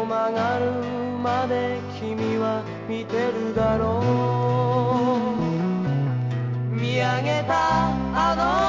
と曲がるまで君は見てるだろう。見上げたあの